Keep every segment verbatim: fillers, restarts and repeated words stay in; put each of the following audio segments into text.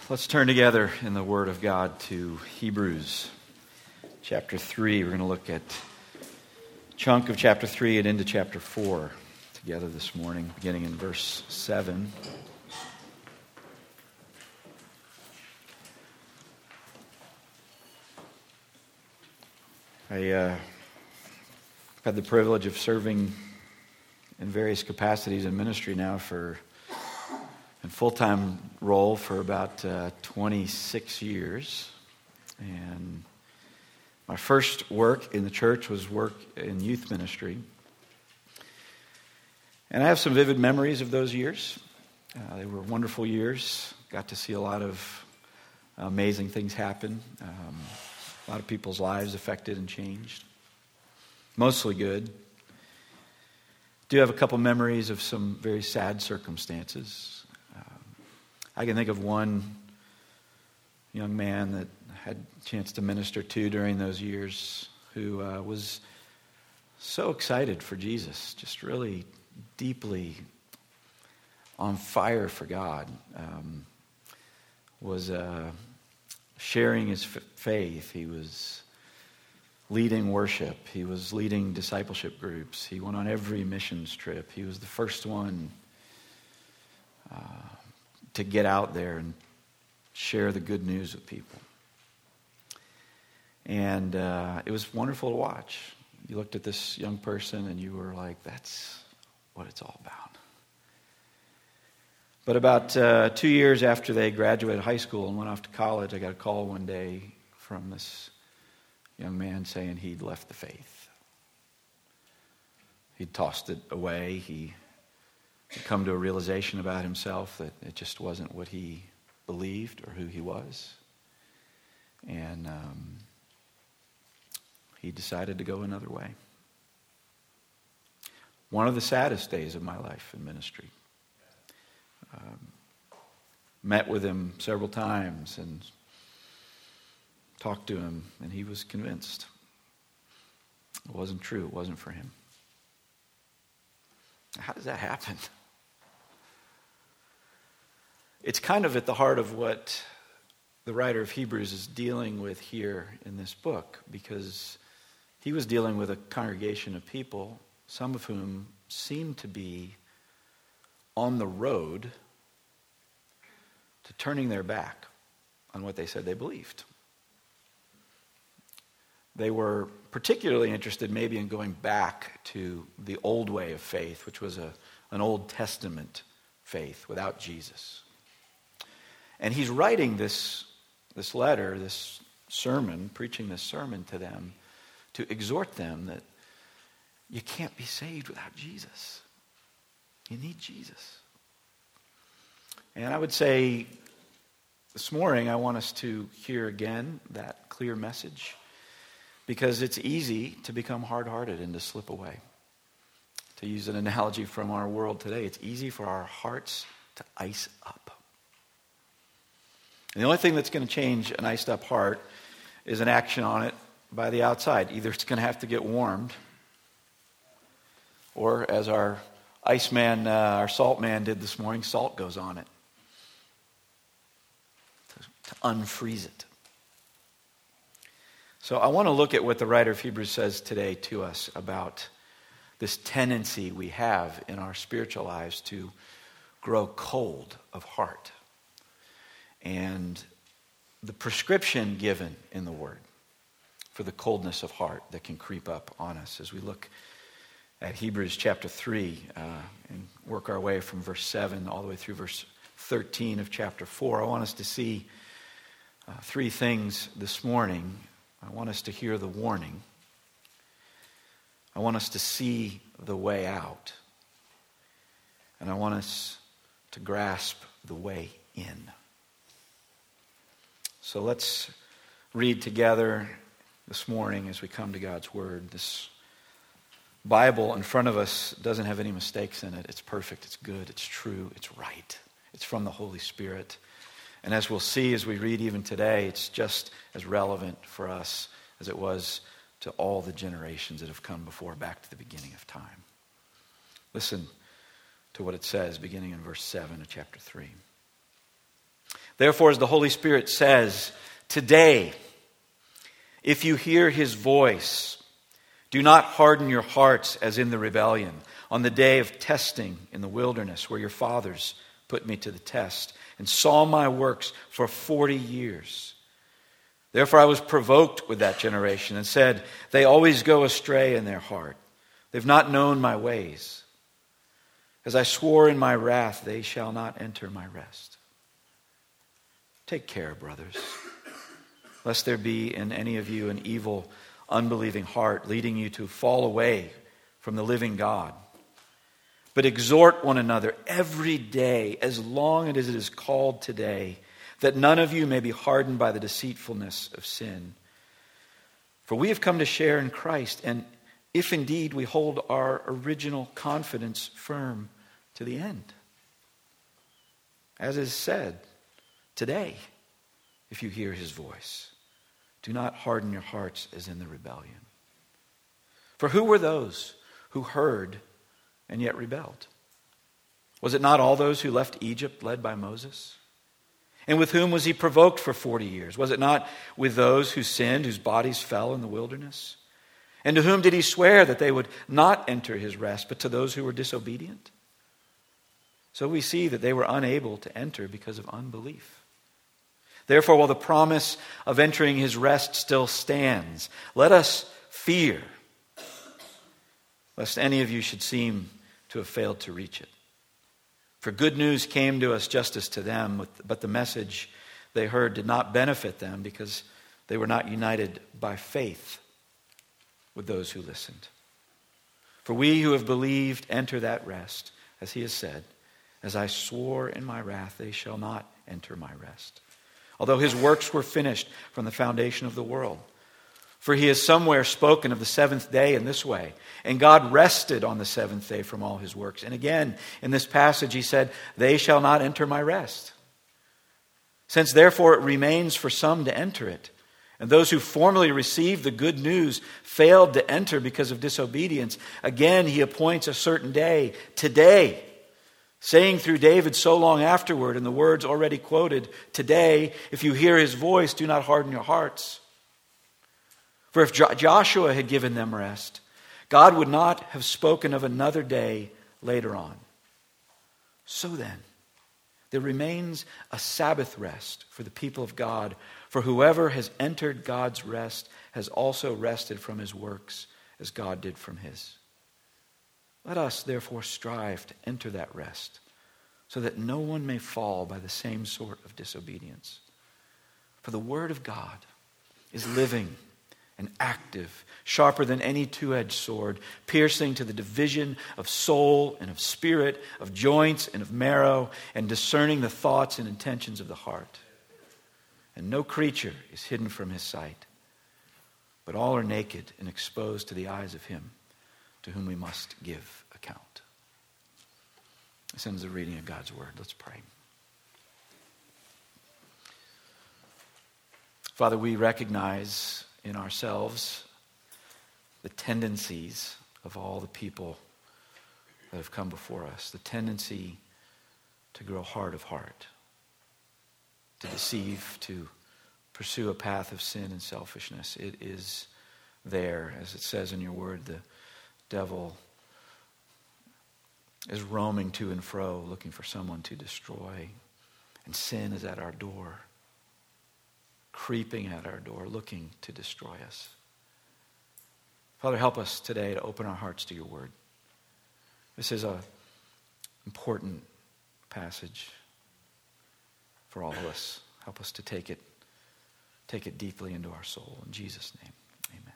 Let's turn together in the Word of God to Hebrews chapter three. We're going to look at a chunk of chapter three and into chapter four together this morning, beginning in verse seven. I uh, had the privilege of serving in various capacities in ministry now for in full-time role for about uh, twenty-six years. And my first work in the church was work in youth ministry. And I have some vivid memories of those years. Uh, they were wonderful years. Got to see a lot of amazing things happen. Um, a lot of people's lives affected and changed. Mostly good. Do have a couple memories of some very sad circumstances. I can think of one young man that I had a chance to minister to during those years who uh, was so excited for Jesus, just really deeply on fire for God, um, was uh, sharing his f- faith. He was leading worship. He was leading discipleship groups. He went on every missions trip. He was the first one uh, to get out there and share the good news with people. And uh, it was wonderful to watch. You looked at this young person and you were like, that's what it's all about. But about uh, two years after they graduated high school and went off to college, I got a call one day from this young man saying he'd left the faith. He'd tossed it away. He He'd come to a realization about himself that it just wasn't what he believed or who he was. And um, he decided to go another way. One of the saddest days of my life in ministry. Um, met with him several times and talked to him, and he was convinced it wasn't true. It wasn't for him. How does that happen? It's kind of at the heart of what the writer of Hebrews is dealing with here in this book, because he was dealing with a congregation of people, some of whom seemed to be on the road to turning their back on what they said they believed. They were particularly interested maybe in going back to the old way of faith, which was a, an Old Testament faith without Jesus. And he's writing this, this letter, this sermon, preaching this sermon to them to exhort them that you can't be saved without Jesus. You need Jesus. And I would say this morning I want us to hear again that clear message, because it's easy to become hard-hearted and to slip away. To use an analogy from our world today, it's easy for our hearts to ice up. And the only thing that's going to change an iced up heart is an action on it by the outside. Either it's going to have to get warmed, or as our ice man, uh, our salt man did this morning, salt goes on it to, to unfreeze it. So I want to look at what the writer of Hebrews says today to us about this tendency we have in our spiritual lives to grow cold of heart, and the prescription given in the Word for the coldness of heart that can creep up on us as we look at Hebrews chapter three uh, and work our way from verse seven all the way through verse thirteen of chapter four. I want us to see uh, three things this morning. I want us to hear the warning. I want us to see the way out. And I want us to grasp the way in. So let's read together this morning as we come to God's Word. This Bible in front of us doesn't have any mistakes in it. It's perfect, it's good, it's true, it's right. It's from the Holy Spirit. And as we'll see as we read even today, it's just as relevant for us as it was to all the generations that have come before, back to the beginning of time. Listen to what it says beginning in verse seven of chapter three. Therefore, as the Holy Spirit says, today, if you hear his voice, do not harden your hearts as in the rebellion, on the day of testing in the wilderness, where your fathers put me to the test and saw my works for forty years. Therefore I was provoked with that generation and said, they always go astray in their heart. They've not known my ways. As I swore in my wrath, they shall not enter my rest. Take care, brothers, lest there be in any of you an evil, unbelieving heart, leading you to fall away from the living God. But exhort one another every day, as long as it is called today, that none of you may be hardened by the deceitfulness of sin. For we have come to share in Christ, and if indeed we hold our original confidence firm to the end. As is said, today, if you hear his voice, do not harden your hearts as in the rebellion. For who were those who heard and yet rebelled? Was it not all those who left Egypt led by Moses? And with whom was he provoked for forty years? Was it not with those who sinned, whose bodies fell in the wilderness? And to whom did he swear that they would not enter his rest, but to those who were disobedient? So we see that they were unable to enter because of unbelief. Therefore, while the promise of entering his rest still stands, let us fear, lest any of you should seem to have failed to reach it. For good news came to us just as to them, but the message they heard did not benefit them because they were not united by faith with those who listened. For we who have believed enter that rest, as he has said, as I swore in my wrath, they shall not enter my rest. Although his works were finished from the foundation of the world. For he has somewhere spoken of the seventh day in this way. And God rested on the seventh day from all his works. And again, in this passage he said, they shall not enter my rest. Since therefore it remains for some to enter it, and those who formerly received the good news failed to enter because of disobedience, again he appoints a certain day, today, saying through David so long afterward, in the words already quoted, today, if you hear his voice, do not harden your hearts. For if Jo- Joshua had given them rest, God would not have spoken of another day later on. So then, there remains a Sabbath rest for the people of God, for whoever has entered God's rest has also rested from his works as God did from his. Let us therefore strive to enter that rest, so that no one may fall by the same sort of disobedience. For the word of God is living and active, sharper than any two-edged sword, piercing to the division of soul and of spirit, of joints and of marrow, and discerning the thoughts and intentions of the heart. And no creature is hidden from his sight, but all are naked and exposed to the eyes of him to whom we must give account. This ends the reading of God's word. Let's pray. Father, we recognize in ourselves the tendencies of all the people that have come before us, the tendency to grow hard of heart, to deceive, to pursue a path of sin and selfishness. It is there, as it says in your word, the devil is roaming to and fro, looking for someone to destroy. And sin is at our door, creeping at our door, looking to destroy us. Father, help us today to open our hearts to your word. This is an important passage for all of us. Help us to take it, take it deeply into our soul. In Jesus' name, amen.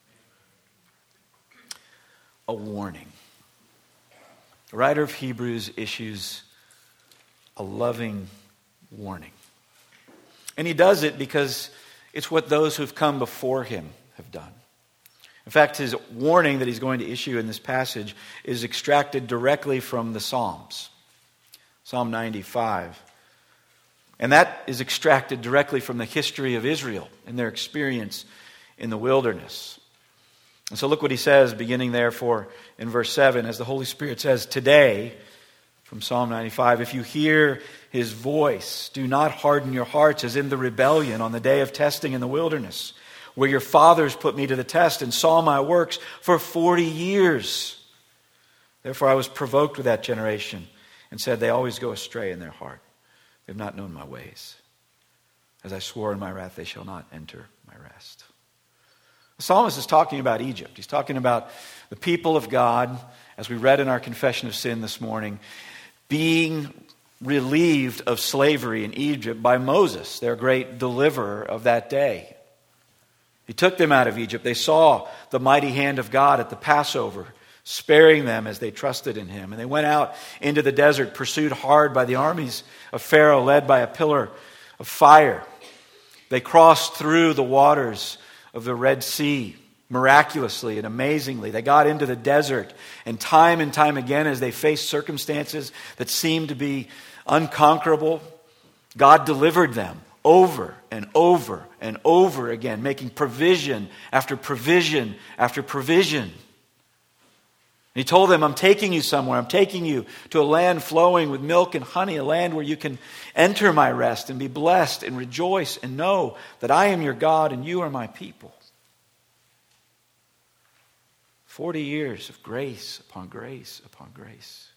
A warning. The writer of Hebrews issues a loving warning. And he does it because it's what those who've come before him have done. In fact, his warning that he's going to issue in this passage is extracted directly from the Psalms. Psalm ninety-five. And that is extracted directly from the history of Israel and their experience in the wilderness. And so look what he says, beginning therefore in verse seven, as the Holy Spirit says, today, From Psalm ninety-five, if you hear his voice, do not harden your hearts as in the rebellion on the day of testing in the wilderness, where your fathers put me to the test and saw my works for forty years. Therefore I was provoked with that generation and said, they always go astray in their heart. They have not known my ways. As I swore in my wrath, they shall not enter my rest. The psalmist is talking about Egypt. He's talking about the people of God, as we read in our confession of sin this morning, being relieved of slavery in Egypt by Moses, their great deliverer of that day. He took them out of Egypt. They saw the mighty hand of God at the Passover, sparing them as they trusted in him. And they went out into the desert, pursued hard by the armies of Pharaoh, led by a pillar of fire. They crossed through the waters of the Red Sea miraculously and amazingly. They got into the desert, and time and time again, as they faced circumstances that seemed to be unconquerable, God delivered them over and over and over again, making provision after provision after provision. He told them, I'm taking you somewhere. I'm taking you to a land flowing with milk and honey, a land where you can enter my rest and be blessed and rejoice and know that I am your God and you are my people. Forty years of grace upon grace upon grace.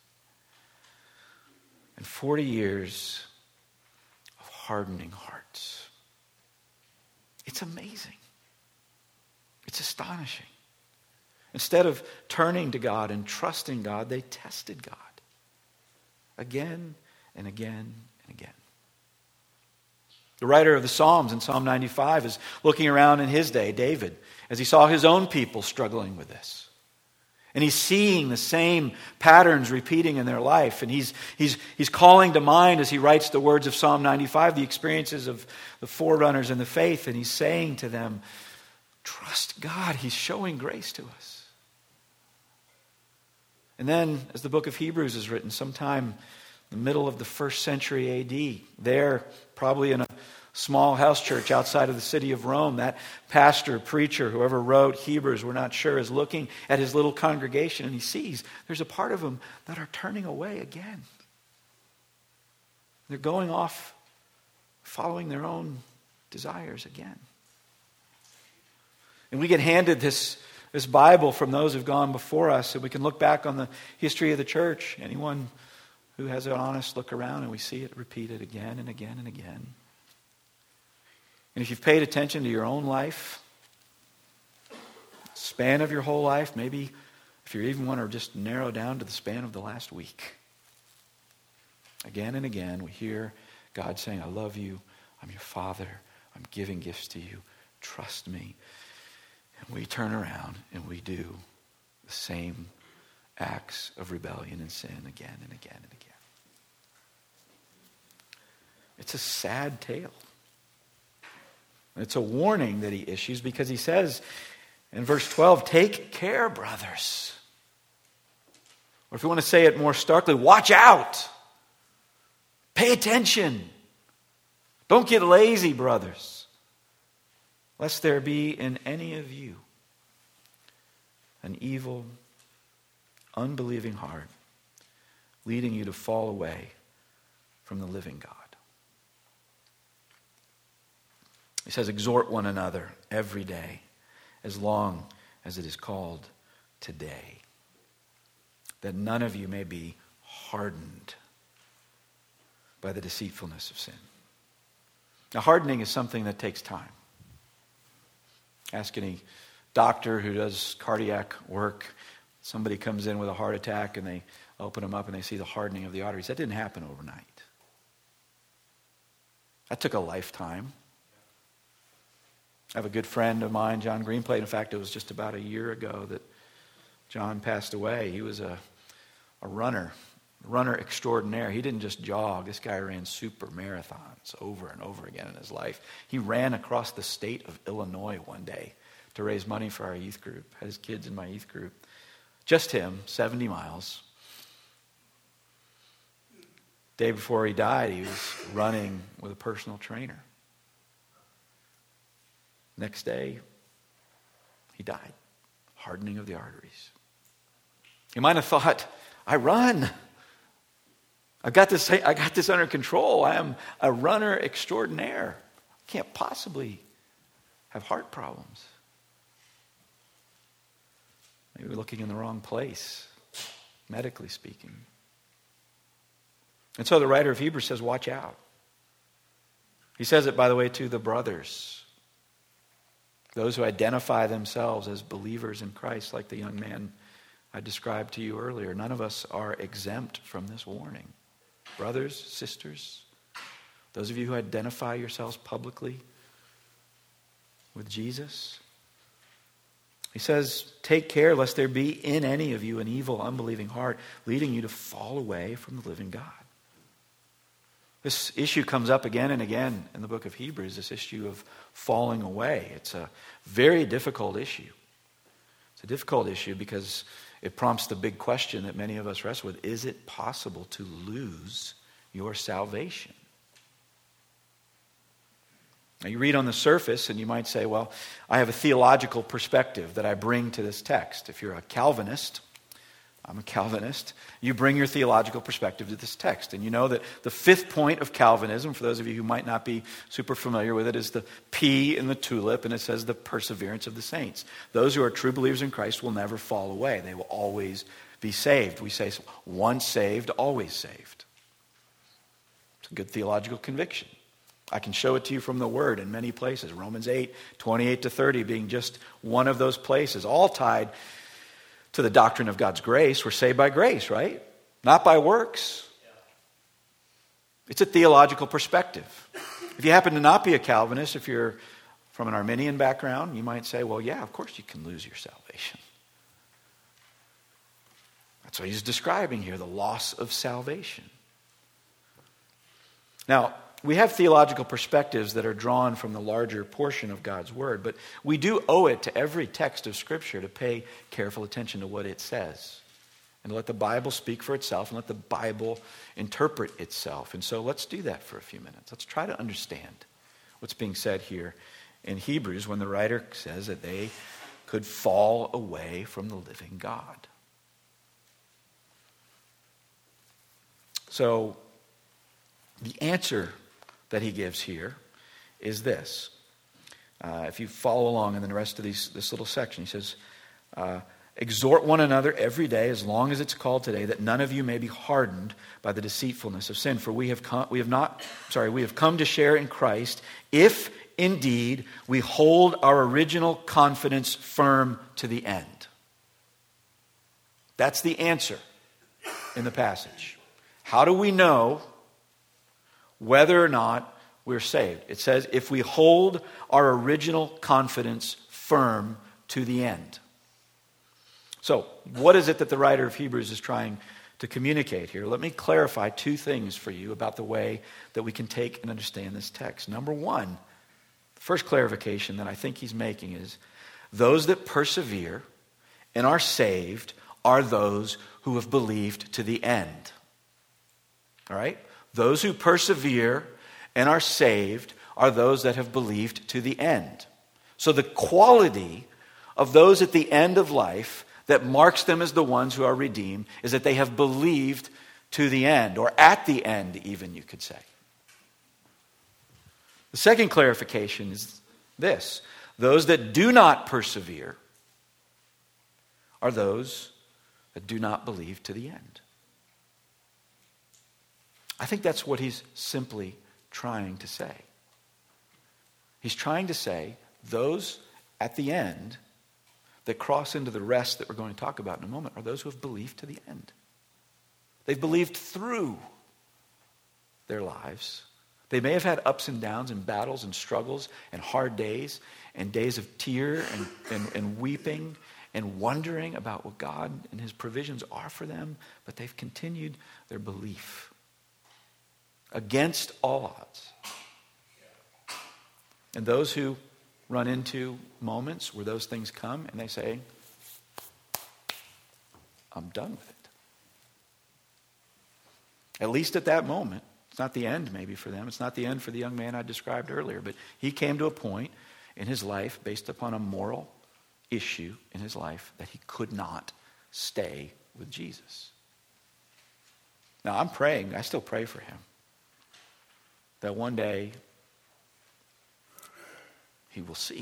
And forty years of hardening hearts. It's amazing. It's astonishing. Instead of turning to God and trusting God, they tested God again and again and again. The writer of the Psalms in Psalm ninety-five is looking around in his day, David, as he saw his own people struggling with this. And he's seeing the same patterns repeating in their life. And he's, he's, he's calling to mind, as he writes the words of Psalm ninety-five, the experiences of the forerunners in the faith. And he's saying to them, trust God. He's showing grace to us. And then, as the book of Hebrews is written, sometime in the middle of the first century A D, there, probably in a small house church outside of the city of Rome, that pastor, preacher, whoever wrote Hebrews, we're not sure, is looking at his little congregation, and he sees there's a part of them that are turning away again. They're going off, following their own desires again. And we get handed this This Bible from those who've gone before us, and we can look back on the history of the church. Anyone who has an honest look around, and we see it repeated again and again and again. And if you've paid attention to your own life, span of your whole life, maybe if you even want to just narrow down to the span of the last week, again and again we hear God saying, I love you, I'm your Father, I'm giving gifts to you, trust me. And we turn around and we do the same acts of rebellion and sin again and again and again. It's a sad tale. It's a warning that he issues because he says in verse twelve, take care, brothers. Or if you want to say it more starkly, watch out. Pay attention. Don't get lazy, brothers. Lest there be in any of you an evil, unbelieving heart, leading you to fall away from the living God. He says, exhort one another every day, as long as it is called today, that none of you may be hardened by the deceitfulness of sin. Now, hardening is something that takes time. Ask any doctor who does cardiac work. Somebody comes in with a heart attack and they open them up and they see the hardening of the arteries. That didn't happen overnight. That took a lifetime. I have a good friend of mine, John Greenplate. In fact, it was just about a year ago that John passed away. He was a, a runner, runner extraordinaire. He didn't just jog. This guy ran super marathons over and over again in his life. He ran across the state of Illinois one day to raise money for our youth group. Had his kids in my youth group. Just him, seventy miles. Day before he died, he was running with a personal trainer. Next day, he died. Hardening of the arteries. You might have thought, I run. I've got this, I got this under control. I am a runner extraordinaire. I can't possibly have heart problems. Maybe we're looking in the wrong place, medically speaking. And so the writer of Hebrews says, watch out. He says it, by the way, to the brothers, those who identify themselves as believers in Christ, like the young man I described to you earlier. None of us are exempt from this warning. Brothers, sisters, those of you who identify yourselves publicly with Jesus, he says, take care lest there be in any of you an evil, unbelieving heart, leading you to fall away from the living God. This issue comes up again and again in the book of Hebrews, this issue of falling away. It's a very difficult issue. It's a difficult issue because it prompts the big question that many of us wrestle with. Is it possible to lose your salvation? Now you read on the surface and you might say, well, I have a theological perspective that I bring to this text. If you're a Calvinist, I'm a Calvinist, you bring your theological perspective to this text. And you know that the fifth point of Calvinism, for those of you who might not be super familiar with it, is the P in the tulip, and it says the perseverance of the saints. Those who are true believers in Christ will never fall away. They will always be saved. We say once saved, always saved. It's a good theological conviction. I can show it to you from the Word in many places. Romans eight, twenty-eight to thirty being just one of those places, all tied to the doctrine of God's grace. We're saved by grace, right? Not by works. It's a theological perspective. If you happen to not be a Calvinist, if you're from an Arminian background, you might say, well, yeah, of course you can lose your salvation. That's what he's describing here, the loss of salvation. Now, we have theological perspectives that are drawn from the larger portion of God's Word, but we do owe it to every text of Scripture to pay careful attention to what it says and to let the Bible speak for itself and let the Bible interpret itself. And so let's do that for a few minutes. Let's try to understand what's being said here in Hebrews when the writer says that they could fall away from the living God. So the answer that he gives here is this. Uh, if you follow along in the rest of these, this little section, he says, uh, exhort one another every day as long as it's called today, that none of you may be hardened by the deceitfulness of sin. For we have come, we have not, sorry, we have come to share in Christ if indeed we hold our original confidence firm to the end. That's the answer in the passage. How do we know whether or not we're saved? It says, if we hold our original confidence firm to the end. So, what is it that the writer of Hebrews is trying to communicate here? Let me clarify two things for you about the way that we can take and understand this text. Number one, the first clarification that I think he's making is, those that persevere and are saved are those who have believed to the end. All right? Those who persevere and are saved are those that have believed to the end. So the quality of those at the end of life that marks them as the ones who are redeemed is that they have believed to the end, or at the end even, you could say. The second clarification is this. Those that do not persevere are those that do not believe to the end. I think that's what he's simply trying to say. He's trying to say those at the end that cross into the rest that we're going to talk about in a moment are those who have believed to the end. They've believed through their lives. They may have had ups and downs and battles and struggles and hard days and days of tear and, and, and weeping and wondering about what God and his provisions are for them, but they've continued their belief against all odds. And those who run into moments where those things come and they say, I'm done with it. At least at that moment. It's not the end maybe for them. It's not the end for the young man I described earlier. But he came to a point in his life based upon a moral issue in his life that he could not stay with Jesus. Now, I'm praying, I still pray for him, that one day he will see.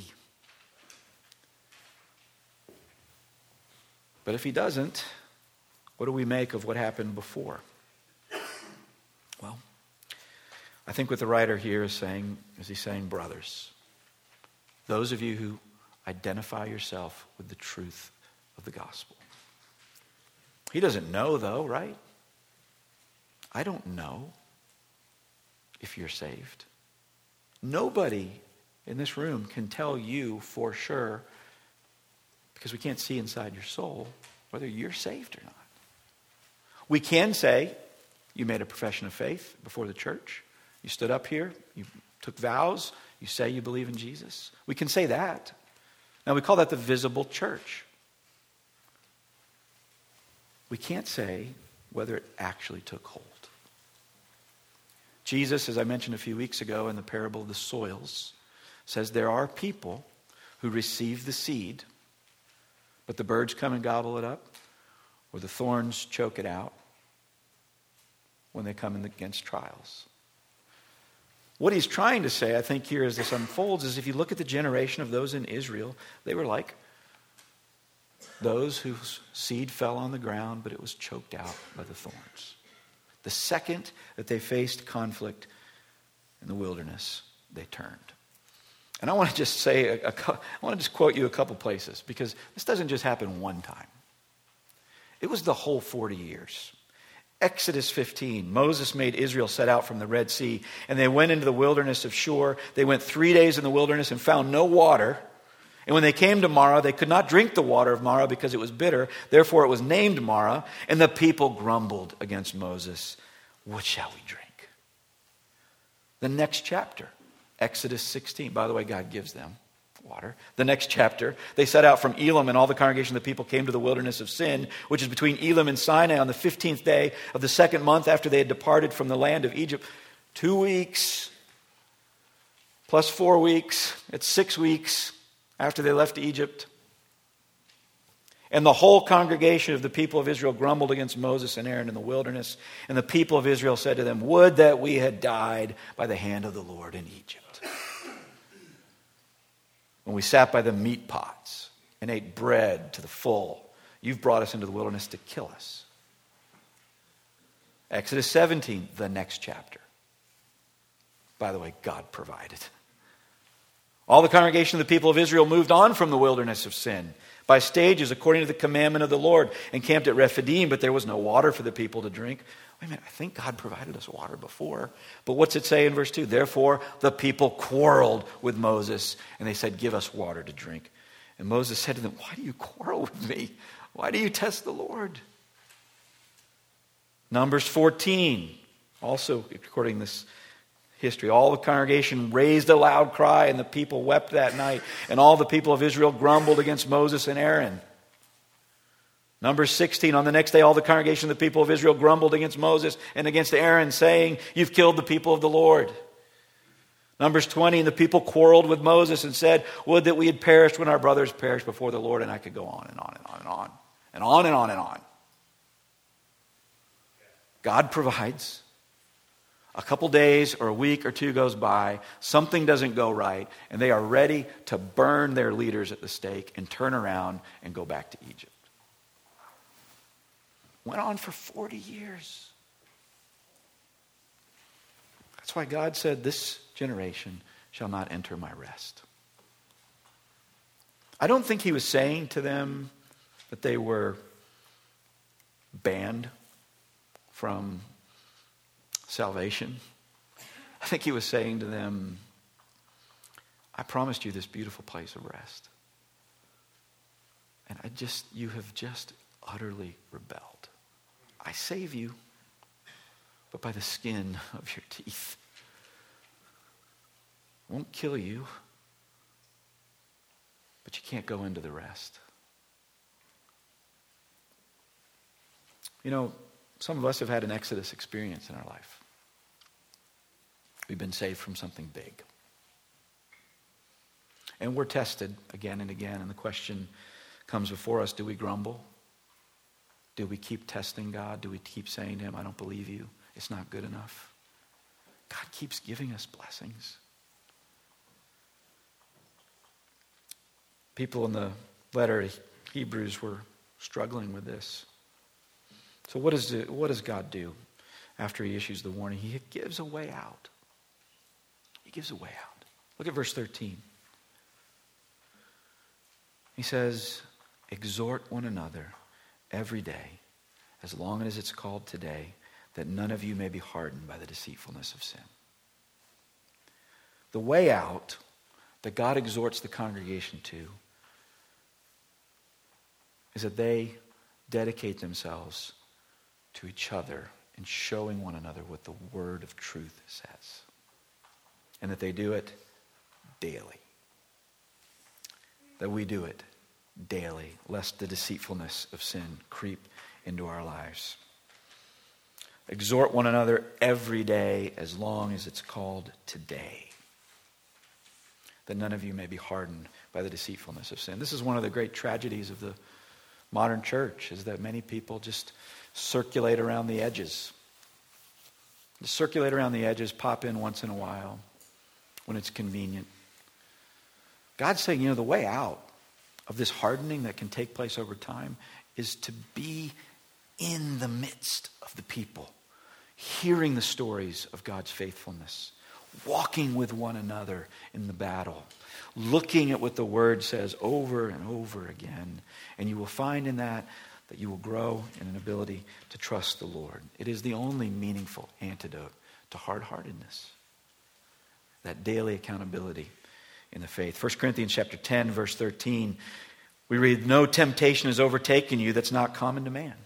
But if he doesn't, what do we make of what happened before? Well, I think what the writer here is saying is he's saying, brothers, those of you who identify yourself with the truth of the gospel. He doesn't know though, right? I don't know if you're saved. Nobody in this room can tell you for sure, because we can't see inside your soul, whether you're saved or not. We can say you made a profession of faith before the church. You stood up here, you took vows, you say you believe in Jesus. We can say that. Now we call that the visible church. We can't say whether it actually took hold. Jesus, as I mentioned a few weeks ago in the parable of the soils, says there are people who receive the seed, but the birds come and gobble it up, or the thorns choke it out when they come in against trials. What he's trying to say, I think, here as this unfolds, is if you look at the generation of those in Israel, they were like those whose seed fell on the ground, but it was choked out by the thorns. The second that they faced conflict in the wilderness, they turned. And I want to just say, a, a, I want to just quote you a couple places, because this doesn't just happen one time. It was the whole forty years. Exodus fifteen, Moses made Israel set out from the Red Sea, and they went into the wilderness of Shur. They went three days in the wilderness and found no water. And when they came to Marah, they could not drink the water of Marah because it was bitter. Therefore it was named Marah. And the people grumbled against Moses. What shall we drink? The next chapter, Exodus sixteen. By the way, God gives them water. The next chapter, they set out from Elim, and all the congregation of the people came to the wilderness of Sin, which is between Elim and Sinai, on the fifteenth day of the second month after they had departed from the land of Egypt. Two weeks plus four weeks. It's six weeks after they left Egypt. And the whole congregation of the people of Israel grumbled against Moses and Aaron in the wilderness. And the people of Israel said to them, would that we had died by the hand of the Lord in Egypt, when we sat by the meat pots and ate bread to the full. You've brought us into the wilderness to kill us. Exodus seventeen, the next chapter. By the way, God provided. All the congregation of the people of Israel moved on from the wilderness of Sin by stages according to the commandment of the Lord, and camped at Rephidim, but there was no water for the people to drink. Wait a minute, I think God provided us water before. But what's it say in verse two? Therefore, the people quarreled with Moses, and they said, give us water to drink. And Moses said to them, why do you quarrel with me? Why do you test the Lord? Numbers fourteen, also according to this history, all the congregation raised a loud cry, and the people wept that night. And all the people of Israel grumbled against Moses and Aaron. Numbers sixteen, on the next day, all the congregation of the people of Israel grumbled against Moses and against Aaron, saying, you've killed the people of the Lord. Numbers twenty, and the people quarreled with Moses and said, would that we had perished when our brothers perished before the Lord. And I could go on and on and on and on and on and on and on. God provides. A couple days or a week or two goes by, something doesn't go right, and they are ready to burn their leaders at the stake and turn around and go back to Egypt. Went on for forty years. That's why God said, this generation shall not enter my rest. I don't think he was saying to them that they were banned from salvation. I think he was saying to them, I promised you this beautiful place of rest. And I just, you have just utterly rebelled. I save you, but by the skin of your teeth. I won't kill you, but you can't go into the rest. You know, some of us have had an Exodus experience in our life. We've been saved from something big. And we're tested again and again, and the question comes before us, do we grumble? Do we keep testing God? Do we keep saying to him, I don't believe you. It's not good enough. God keeps giving us blessings. People in the letter to Hebrews were struggling with this. So what does, it, what does God do after he issues the warning? He gives a way out. He gives a way out. Look at verse thirteen. He says, exhort one another every day, as long as it's called today, that none of you may be hardened by the deceitfulness of sin. The way out that God exhorts the congregation to is that they dedicate themselves to each other in showing one another what the word of truth says. And that they do it daily. That we do it daily, lest the deceitfulness of sin creep into our lives. Exhort one another every day as long as it's called today, that none of you may be hardened by the deceitfulness of sin. This is one of the great tragedies of the modern church, is that many people just circulate around the edges. Just circulate around the edges, pop in once in a while when it's convenient. God's saying, you know, the way out of this hardening that can take place over time is to be in the midst of the people, hearing the stories of God's faithfulness, walking with one another in the battle, looking at what the word says over and over again. And you will find in that that you will grow in an ability to trust the Lord. It is the only meaningful antidote to hard-heartedness, that daily accountability in the faith. First Corinthians chapter ten, verse thirteen, we read, no temptation has overtaken you that's not common to man.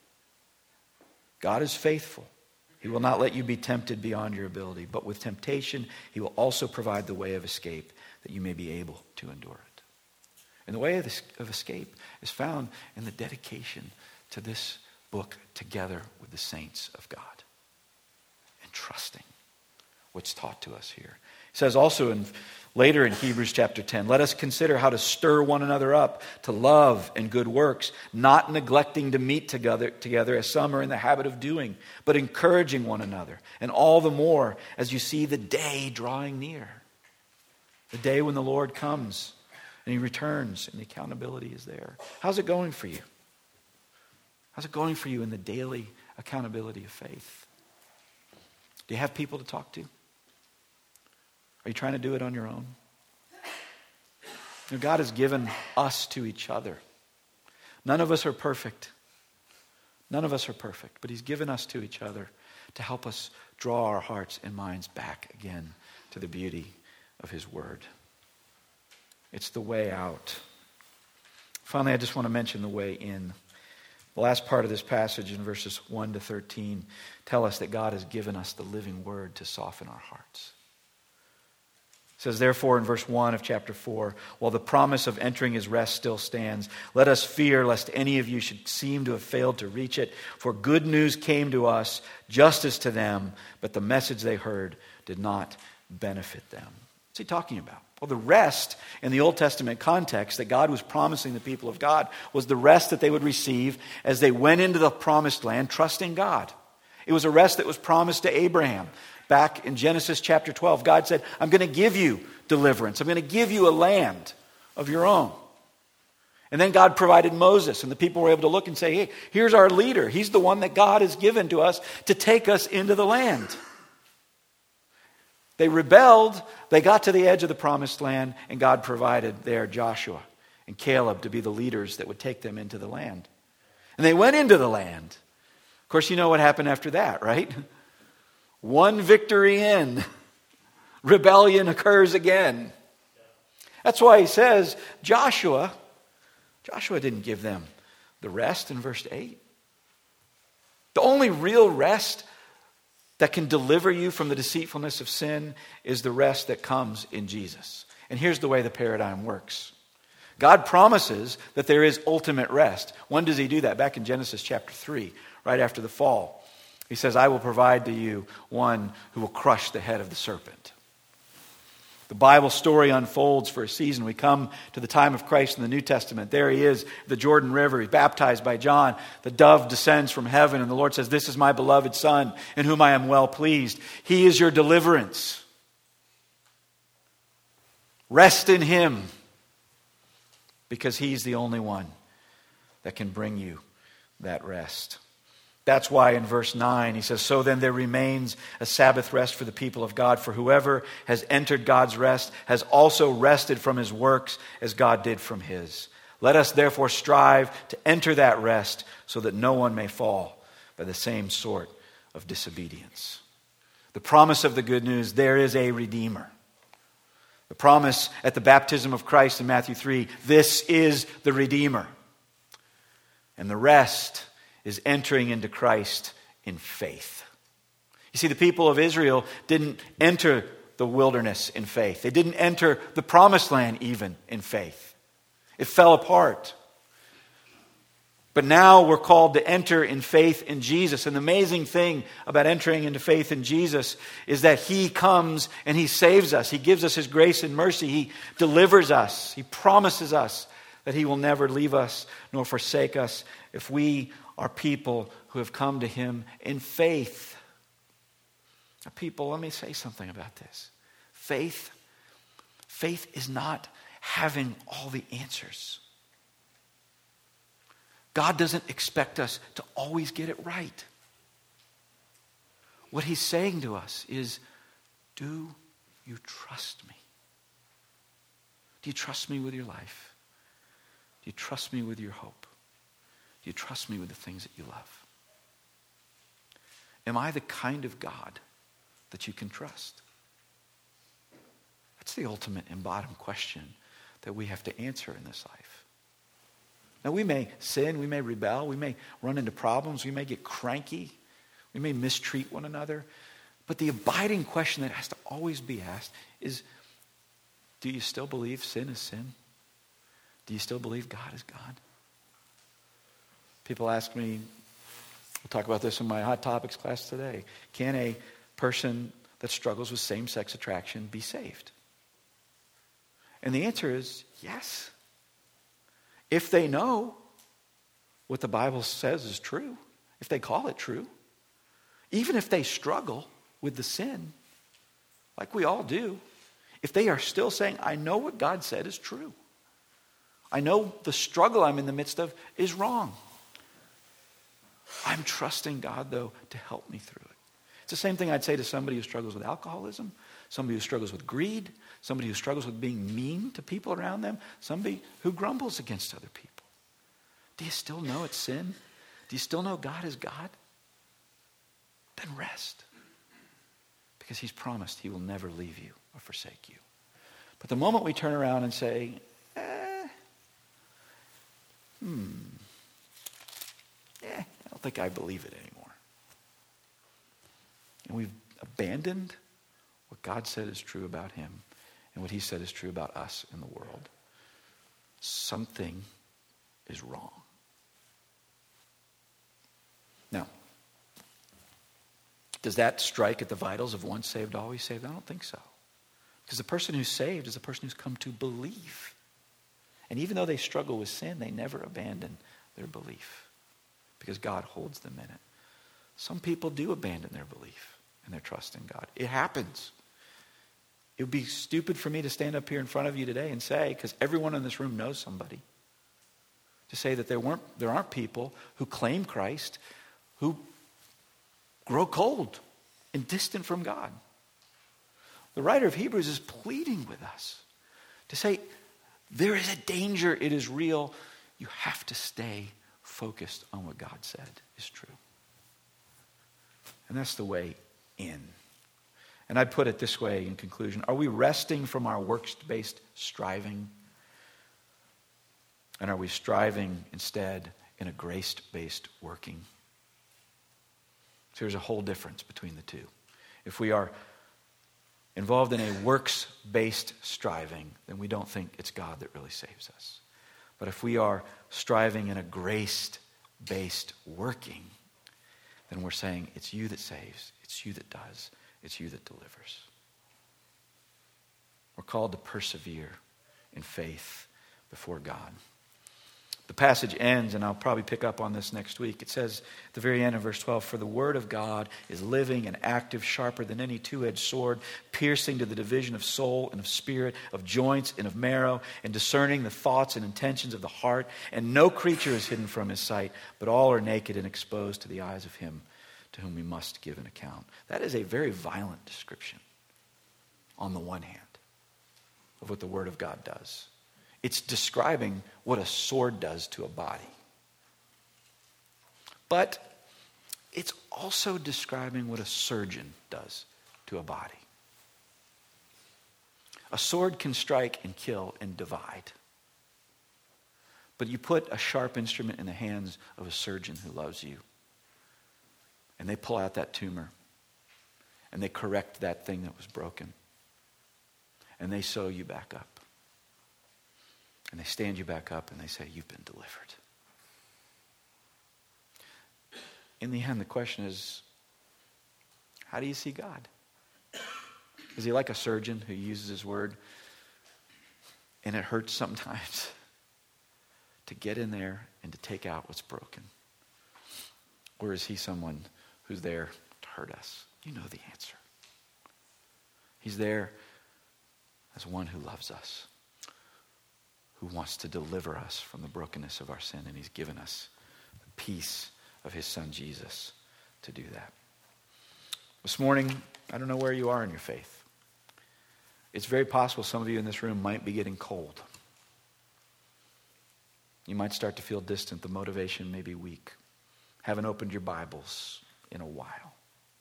God is faithful. He will not let you be tempted beyond your ability, but with temptation, he will also provide the way of escape that you may be able to endure it. And the way of, this, of escape is found in the dedication to this book together with the saints of God and trusting what's taught to us here. It says also in later in Hebrews chapter ten, let us consider how to stir one another up to love and good works, not neglecting to meet together, together as some are in the habit of doing, but encouraging one another, and all the more as you see the day drawing near. The day when the Lord comes and he returns and the accountability is there. How's it going for you? How's it going for you in the daily accountability of faith? Do you have people to talk to? Are you trying to do it on your own? You know, God has given us to each other. None of us are perfect. None of us are perfect, but he's given us to each other to help us draw our hearts and minds back again to the beauty of his word. It's the way out. Finally, I just want to mention the way in. The last part of this passage in verses one to thirteen tell us that God has given us the living word to soften our hearts. It says, therefore, in verse one of chapter four, while the promise of entering his rest still stands, let us fear lest any of you should seem to have failed to reach it. For good news came to us, just as to them, but the message they heard did not benefit them. What's he talking about? Well, the rest in the Old Testament context that God was promising the people of God was the rest that they would receive as they went into the promised land, trusting God. It was a rest that was promised to Abraham. Back in Genesis chapter twelve, God said, I'm going to give you deliverance. I'm going to give you a land of your own. And then God provided Moses, and the people were able to look and say, hey, here's our leader. He's the one that God has given to us to take us into the land. They rebelled, they got to the edge of the promised land, and God provided there Joshua and Caleb to be the leaders that would take them into the land. And they went into the land. Of course, you know what happened after that, right? One victory in, rebellion occurs again. That's why he says, Joshua, Joshua didn't give them the rest in verse eight. The only real rest that can deliver you from the deceitfulness of sin is the rest that comes in Jesus. And here's the way the paradigm works. God promises that there is ultimate rest. When does he do that? Back in Genesis chapter three, right after the fall. He says, I will provide to you one who will crush the head of the serpent. The Bible story unfolds for a season. We come to the time of Christ in the New Testament. There he is, the Jordan River. He's baptized by John. The dove descends from heaven, and the Lord says, "This is my beloved Son, in whom I am well pleased." He is your deliverance. Rest in him, because he's the only one that can bring you that rest. That's why in verse nine he says, "So then there remains a Sabbath rest for the people of God. For whoever has entered God's rest has also rested from his works as God did from his. Let us therefore strive to enter that rest so that no one may fall by the same sort of disobedience." The promise of the good news, there is a Redeemer. The promise at the baptism of Christ in Matthew three, this is the Redeemer. And the rest is entering into Christ in faith. You see, the people of Israel didn't enter the wilderness in faith. They didn't enter the promised land even in faith. It fell apart. But now we're called to enter in faith in Jesus. And the amazing thing about entering into faith in Jesus is that he comes and he saves us. He gives us his grace and mercy. He delivers us. He promises us that he will never leave us nor forsake us if we are people who have come to him in faith. Now, people, let me say something about this. Faith, faith is not having all the answers. God doesn't expect us to always get it right. What he's saying to us is, do you trust me? Do you trust me with your life? Do you trust me with your hope? Do you trust me with the things that you love? Am I the kind of God that you can trust? That's the ultimate and bottom question that we have to answer in this life. Now, we may sin, we may rebel, we may run into problems, we may get cranky, we may mistreat one another. But the abiding question that has to always be asked is, do you still believe sin is sin? Do you still believe God is God? People ask me, we'll talk about this in my Hot Topics class today, can a person that struggles with same-sex attraction be saved? And the answer is yes. If they know what the Bible says is true, if they call it true, even if they struggle with the sin, like we all do, if they are still saying, I know what God said is true. I know the struggle I'm in the midst of is wrong. I'm trusting God, though, to help me through it. It's the same thing I'd say to somebody who struggles with alcoholism, somebody who struggles with greed, somebody who struggles with being mean to people around them, somebody who grumbles against other people. Do you still know it's sin? Do you still know God is God? Then rest. Because he's promised he will never leave you or forsake you. But the moment we turn around and say, eh, hmm, eh, I don't think I believe it anymore. And we've abandoned what God said is true about him and what he said is true about us in the world. Something is wrong. Now, does that strike at the vitals of once saved, always saved? I don't think so. Because the person who's saved is the person who's come to believe. And even though they struggle with sin, they never abandon their belief because God holds them in it. Some people do abandon their belief and their trust in God. It happens. It would be stupid for me to stand up here in front of you today and say, because everyone in this room knows somebody, to say that there weren't, there aren't people who claim Christ who grow cold and distant from God. The writer of Hebrews is pleading with us to say, there is a danger, it is real. You have to stay focused on what God said is true. And that's the way in. And I'd put it this way in conclusion. Are we resting from our works-based striving? And are we striving instead in a grace-based working? So there's a whole difference between the two. If we are involved in a works-based striving, then we don't think it's God that really saves us. But if we are striving in a grace-based working, then we're saying it's you that saves, it's you that does, it's you that delivers. We're called to persevere in faith before God. The passage ends, and I'll probably pick up on this next week. It says at the very end of verse twelve, "For the word of God is living and active, sharper than any two-edged sword, piercing to the division of soul and of spirit, of joints and of marrow, and discerning the thoughts and intentions of the heart. And no creature is hidden from his sight, but all are naked and exposed to the eyes of him to whom we must give an account." That is a very violent description, on the one hand, of what the word of God does. It's describing what a sword does to a body. But it's also describing what a surgeon does to a body. A sword can strike and kill and divide. But you put a sharp instrument in the hands of a surgeon who loves you, and they pull out that tumor, and they correct that thing that was broken, and they sew you back up. And they stand you back up and they say, "You've been delivered." In the end, the question is, how do you see God? Is he like a surgeon who uses his word and it hurts sometimes to get in there and to take out what's broken? Or is he someone who's there to hurt us? You know the answer. He's there as one who loves us, who wants to deliver us from the brokenness of our sin, and he's given us the peace of his son Jesus to do that. This morning, I don't know where you are in your faith. It's very possible some of you in this room might be getting cold. You might start to feel distant. The motivation may be weak. Haven't opened your Bibles in a while.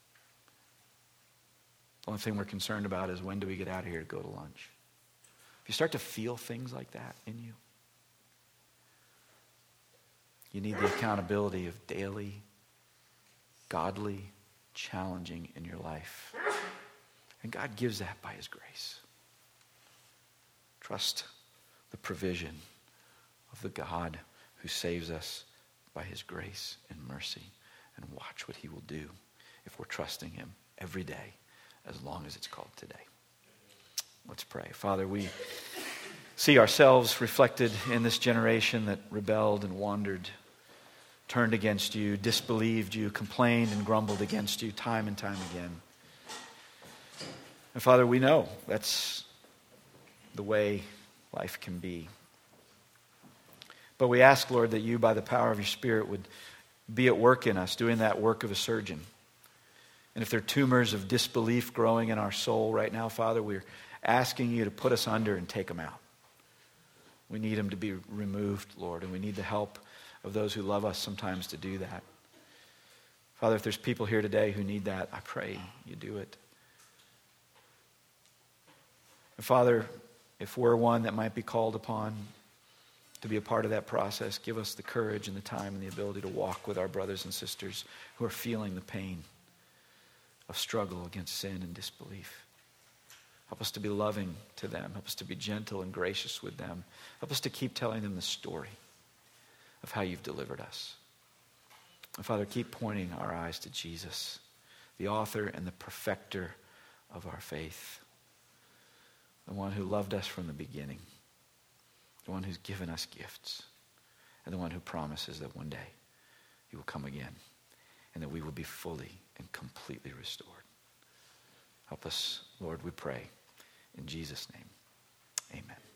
The only thing we're concerned about is, when do we get out of here to go to lunch? If you start to feel things like that in you, you need the accountability of daily, godly challenging in your life. And God gives that by his grace. Trust the provision of the God who saves us by his grace and mercy, and watch what he will do if we're trusting him every day, as long as it's called today. Let's pray. Father, we see ourselves reflected in this generation that rebelled and wandered, turned against you, disbelieved you, complained and grumbled against you time and time again. And Father, we know that's the way life can be. But we ask, Lord, that you, by the power of your Spirit, would be at work in us, doing that work of a surgeon. And if there are tumors of disbelief growing in our soul right now, Father, we're asking you to put us under and take them out. We need them to be removed, Lord, and we need the help of those who love us sometimes to do that. Father, if there's people here today who need that, I pray you do it. And Father, if we're one that might be called upon to be a part of that process, give us the courage and the time and the ability to walk with our brothers and sisters who are feeling the pain of struggle against sin and disbelief. Help us to be loving to them. Help us to be gentle and gracious with them. Help us to keep telling them the story of how you've delivered us. And Father, keep pointing our eyes to Jesus, the author and the perfecter of our faith, the one who loved us from the beginning, the one who's given us gifts, and the one who promises that one day he will come again and that we will be fully and completely restored. Help us, Lord, we pray. In Jesus' name, amen.